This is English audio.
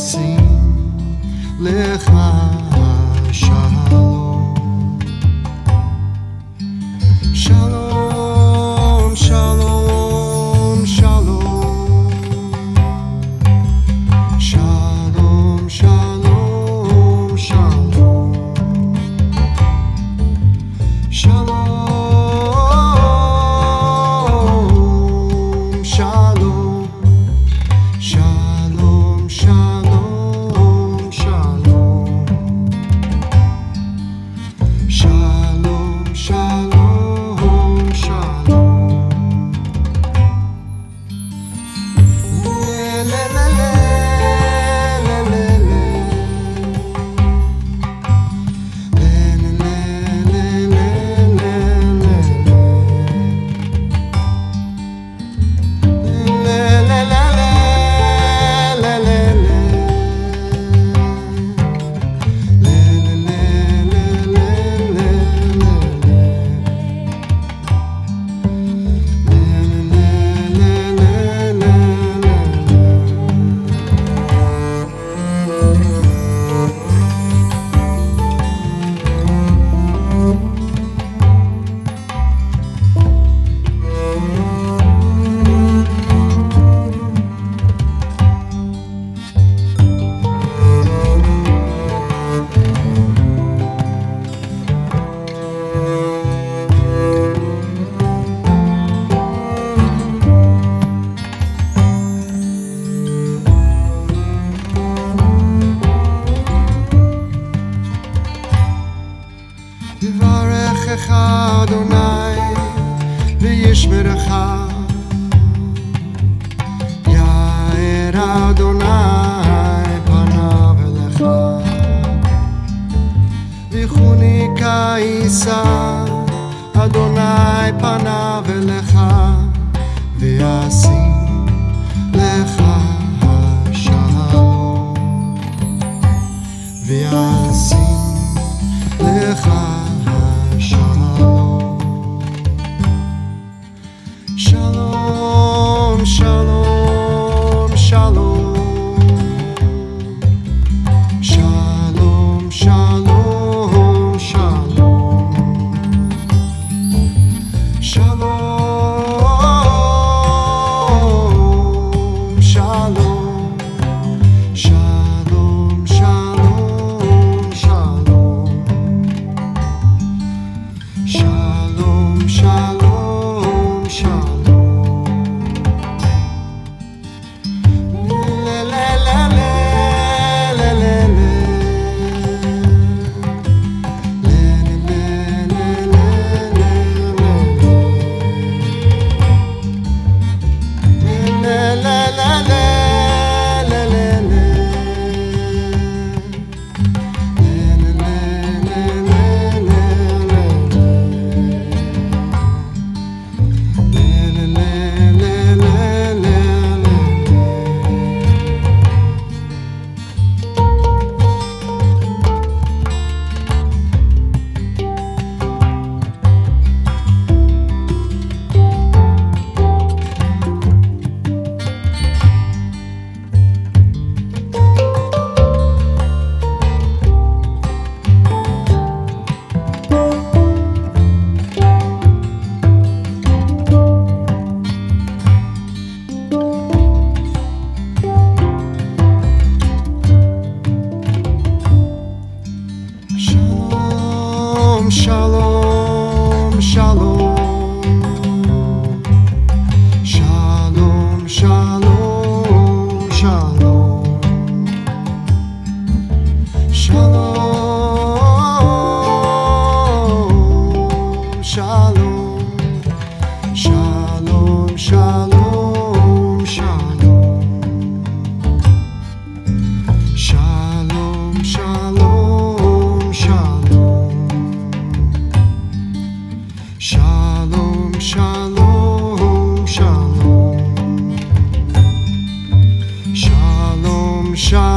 וישים לך שלום. שלום, שלום, שלום. שלום, שלום, שלום. שלום, שלום. Shalom, shalom, shalom. Shalom, shalom, shalom. Le, le, le, le, le, le, le. Le, le, le, le, le, le. Le, le, le, le. יברכך אדוני וישמרך, יאר אדוני פניו אליך ויחונקה יישא אדוני פניו אליך וישים לך שלום. וישים לך Shalom, shalom, shalom. Shalom, shalom, shalom. Shalom, shalom. Shalom, shalom, shalom. Shalom, shalom, shalom. Le, le, le, le, le, le, le. Le, le, le, le, le, le, le. Le, le, le, le, le, le, le. Shalom, shalom. Shalom, shalom, shalom. Shalom, shalom. Shalom, shalom, shalom. Shalom, shalom, shalom. Shalom, shalom, shalom. Shalom, shalom.